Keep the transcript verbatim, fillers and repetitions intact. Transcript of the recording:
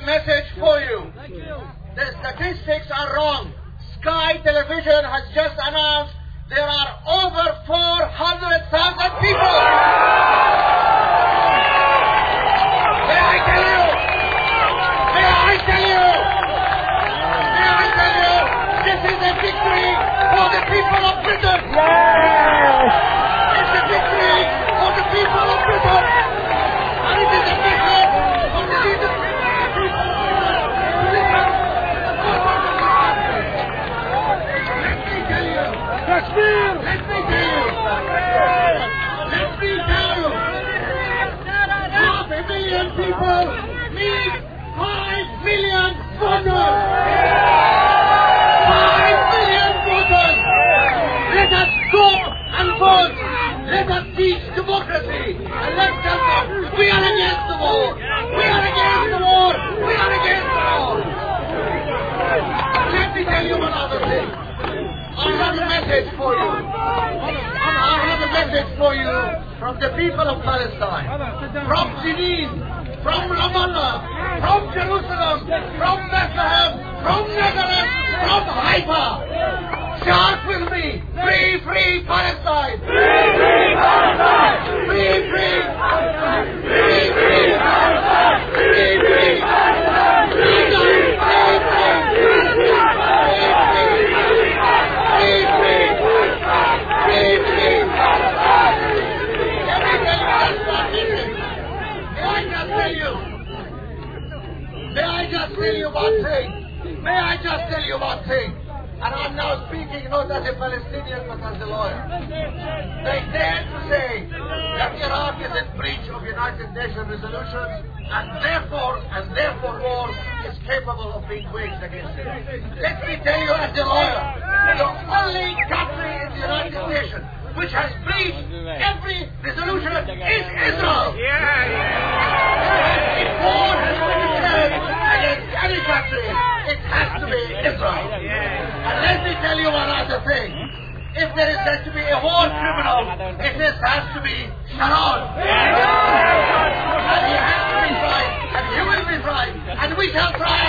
message for you. The statistics are wrong. Sky Television has just announced there are over four hundred thousand people. May I tell you? May I tell you? May I tell you? This is a victory for the people of Britain. It's a victory for the people of Britain. And it is a victory for the leaders of the people. Let me tell you. Kashmir! Let me tell you. Let me tell you. Half a million people need five million voters. Five million voters. Let us go and vote. Let us teach democracy. And let's tell them we are against the war. We are against the war. We are against the war. Let me tell you one other thing. I have a message for you. I have a message for you from the people of Palestine, from Jenin, from Ramallah, from Jerusalem, from Bethlehem, from Nazareth, from Haifa. Shout with me, free, free Palestine! Free, free Palestine! Free, free Palestine! Free, free Palestine! Free, free Palestine! Free, free Palestine! Free, free Palestine! Free, free Palestine! Let me tell you just one thing. May I just tell you? May I just tell you one thing? May I just tell you one thing? And I'm now speaking not as a Palestinian but as a lawyer. They dare to say that Iraq is in breach of United Nations resolutions and therefore, and therefore war is capable of being waged against it. Let me tell you as a lawyer, the only country in the United Nations which has breached every resolution is Israel. If war has been declared against any country, it has to be Israel. And let me tell you one other thing. If there is going to be a war criminal, it is, has to be Sharon. And he has to be tried, and he will be tried, and we shall try